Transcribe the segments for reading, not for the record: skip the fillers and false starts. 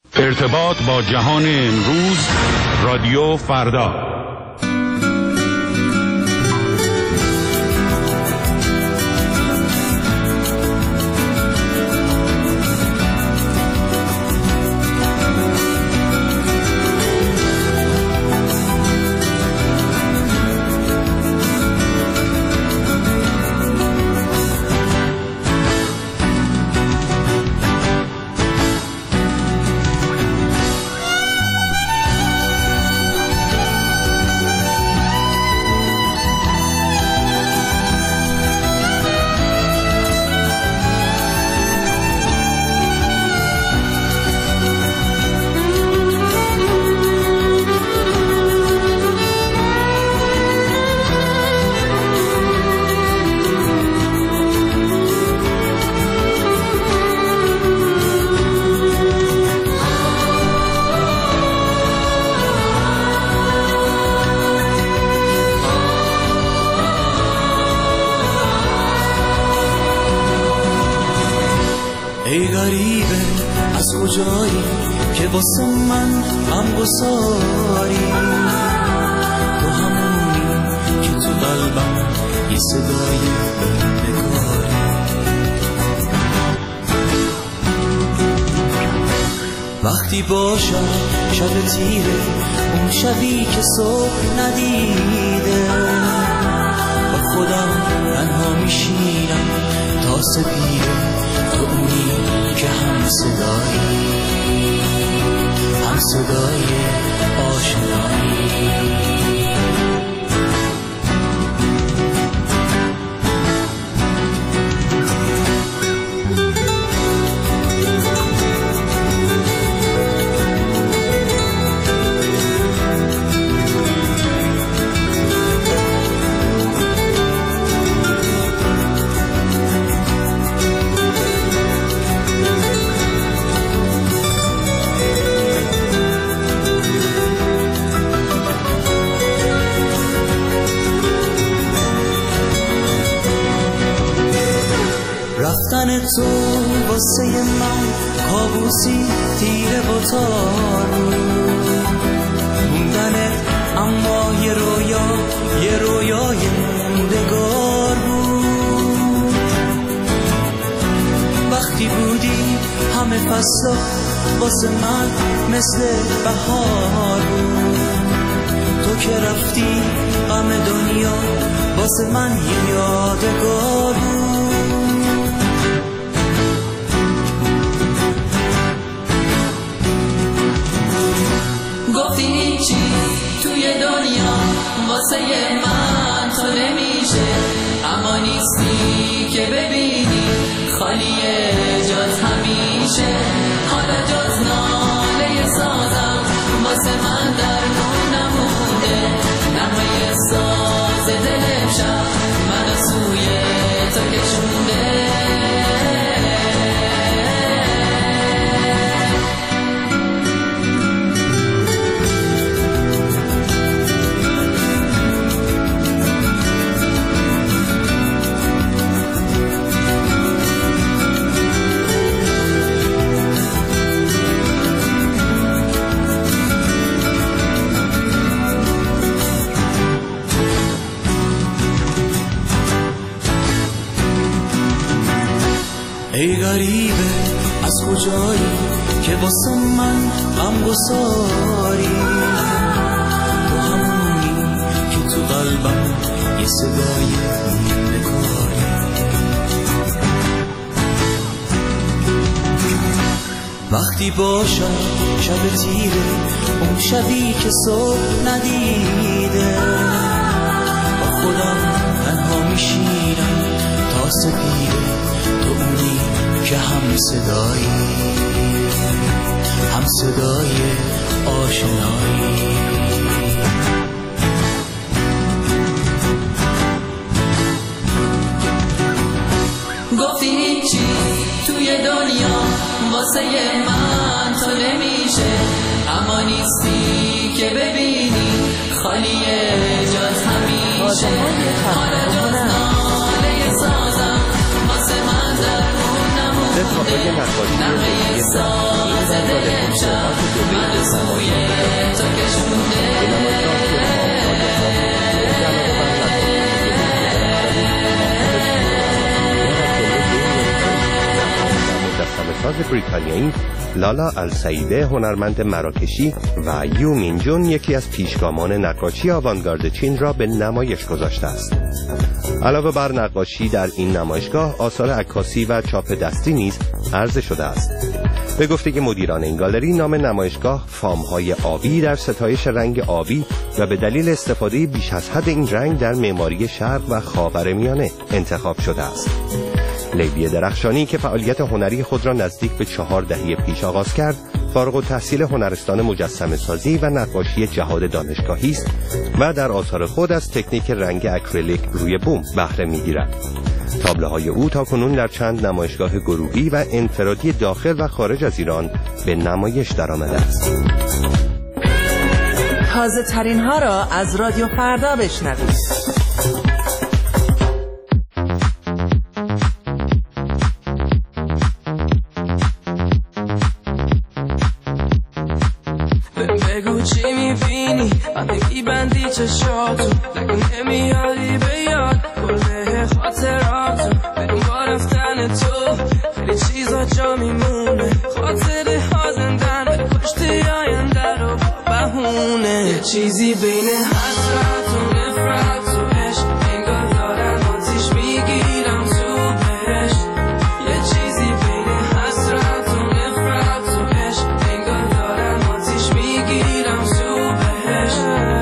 ارتباط با جهان امروز، رادیو فردا. ای غریبه از کجایی که واسه من غمگساری، تو همونی که تو قلبم یه صدای بکاری. وقتی باشم شب تیره، اون شبی که صبح ندیده، با خودم تنها میشینم تا سپیده، تو اونی که هم صدای آشنایی. رفتن تو واسه من کابوسی تیره و تارو، موندن اما یه رویای موندگار بود. وقتی بودی همه فصلا واسه من مثل بهار بود، تو که رفتی غم دنیا واسه من یه یادگار بود. گفتی هیچی توی دنیا واسه من تو نمیشه، اما نیستی که ببینی خالیه جات همیشه. حالا جز ناله سازم واسه من درمون نمونده، نمای ساز دل شب منو سوی تو کشونده. ای غریبه از کجایی که واسه من غمگساری، تو همونی که تو قلبم یه صدای بکاری. وقتی باشم شب تیره، اون شبی که صبح ندیده، با خودم تنها میشینم تا سپیده، تو اونی که هم صدای آشنایی. گفتی هیچی توی دنیا واسه من تو نمیشه، اما نیستی که ببینی خالیه جات همیشه. حالا جز ناله سازم واسه من درمون نمونده، نمه ساز امشب مرزوی تو کشونده مجسمه‌ساز بریتانیایی لالا السعیده هنرمند مراکشی و یو مین جون یکی از پیشگامان نقاشی آوانگارد چین را به نمایش گذاشته است. علاوه بر نقاشی در این نمایشگاه آثار عکاسی و چاپ دستی نیز عرضه شده است. به گفته مدیران این گالری نام نمایشگاه فام‌های آبی در ستایش رنگ آبی و به دلیل استفاده بیش از حد این رنگ در معماری شرق و خاورمیانه انتخاب شده است. لیلی درخشانی که فعالیت هنری خود را نزدیک به 4 دهه پیش آغاز کرد، فارغ التحصیل هنرستان مجسمه‌سازی و نقاشی جهاد دانشگاهی است و در آثار خود از تکنیک رنگ اکریلیک روی بوم بهره می‌گیرد. تابلوهای او تاکنون در چند نمایشگاه گروهی و انفرادی داخل و خارج از ایران به نمایش درآمده است. تازه ترین ها را از رادیو فردا بشنوید. بگو چی میبینی وقتی میبندی چشاتو، نگه نمیاری به یاد کله خاطراتو، بریم با رفتن تو خیلی چیزا جا میمونه، خاطره ها زندن به پشتی آینده رو با بهونه، یه چیزی بین حسرت و نفرت و عشق انگار دارن آتیش میگیرم تو بهش، یه چیزی بین حسرت و نفرت و عشق انگار دارن آتیش میگیرم تو بهش.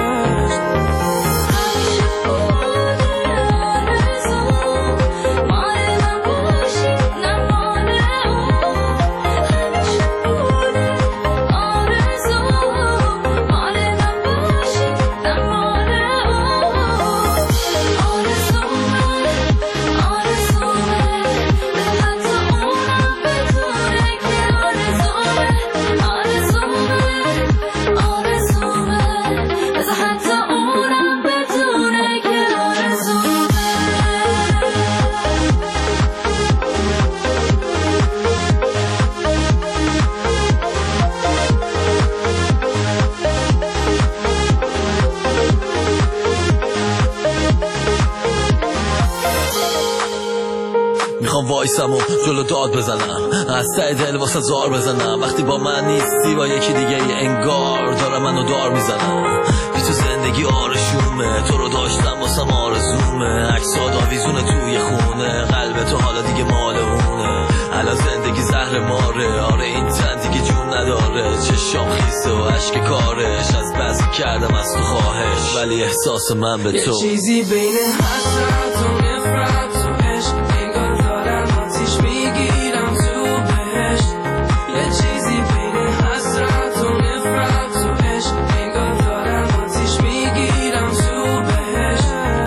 میخوام وایسم و جلو داد بزنم، از ته دل واسه زار بزنم، وقتی با من نیستی با یکی دیگه انگار دارم منو دار میزنم، بی تو زندگی آرشومه، تو رو داشتم واسم آرزومه، عکسات آویزونه توی خونه، قلب تو حالا دیگه مال اونه، الان زندگی زهر ماره، آره این تن دیگه جون نداره، چشام خیسه و عشق کارش، از بس کردم از تو خواهش، ولی احساس من به تو یه چیزی بین حسرت و نفرت و عشق انگار دارن آتیش میگیرم تو بهش، یه چیزی بین حسرت و نفرت و عشق انگار دارن آتیش میگیرم تو بهش.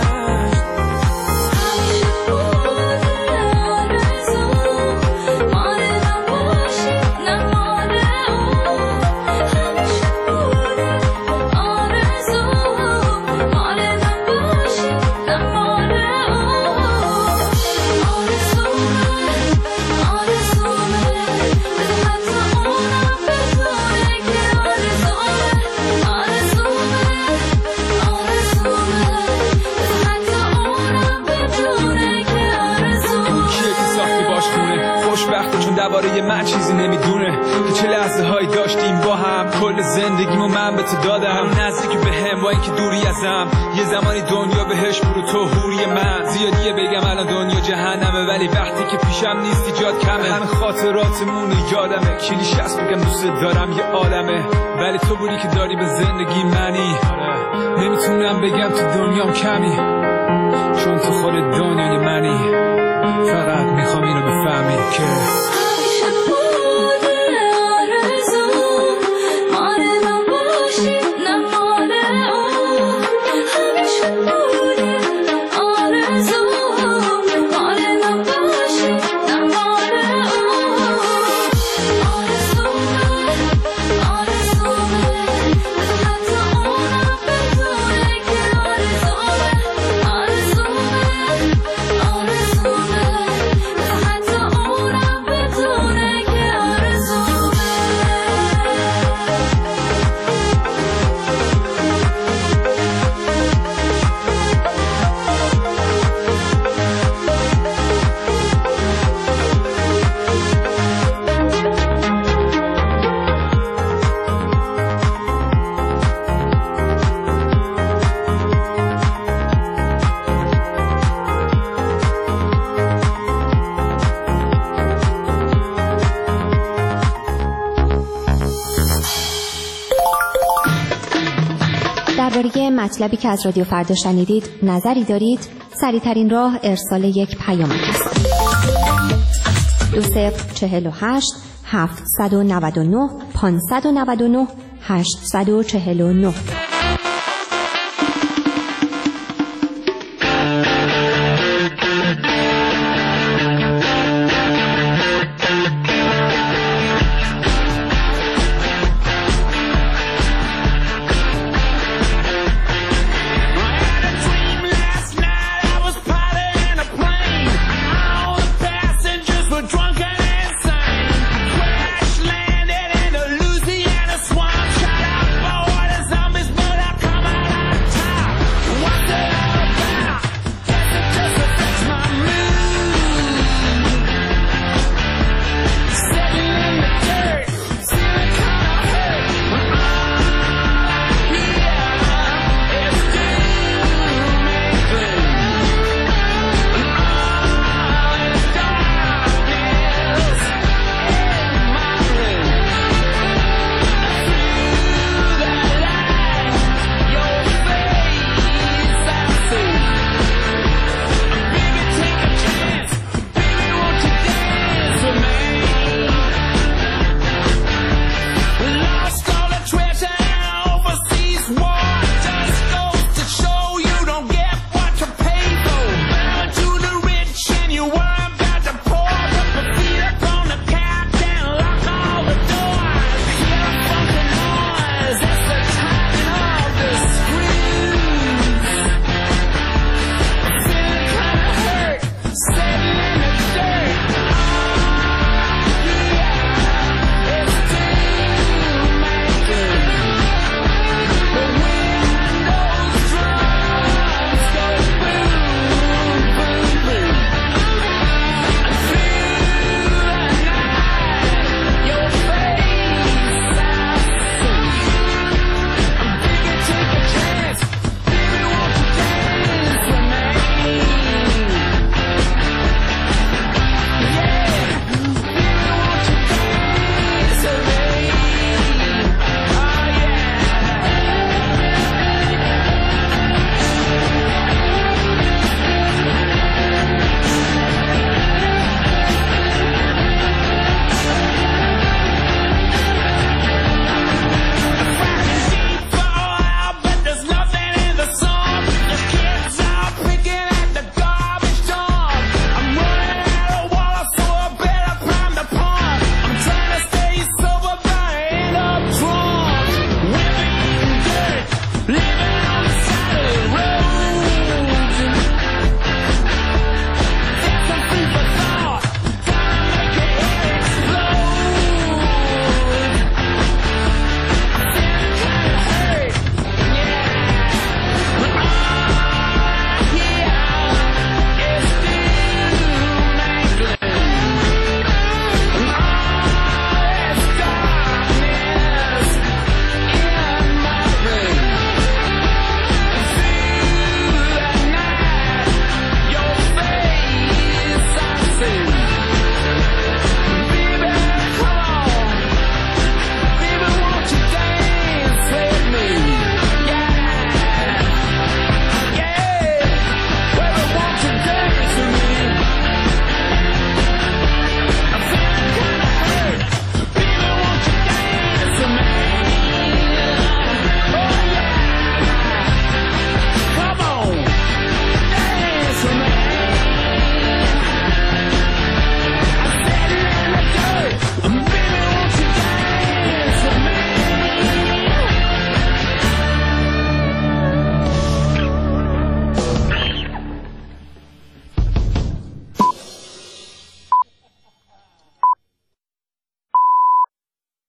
درباره من چیزی نمیدونه که چه لحظه هایی داشتیم با هم، کل زندگیمو من به تو دادم، نزدیکی به هم با اینکه دوری ازم، یه زمانی دنیا بهش برو تو حوری من، زیادیه بگم الان دنیا جهنمه، ولی وقتی که پیشم نیستی جات کمه، همه خاطراتمون یادمه، کلیش هست بگم دوست دارم یه عالمه، ولی تو بودی که داری به زندگی منی، نمیتونم بگم تو دنیام کمی، چون تو خود دنیای منی، فقط میخوام اینو بفهمی که درباره مطلبی که از رادیو فردا شنیدید نظری دارید؟ سریع‌ترین راه ارسال یک پیامک است. 2048 799 599 849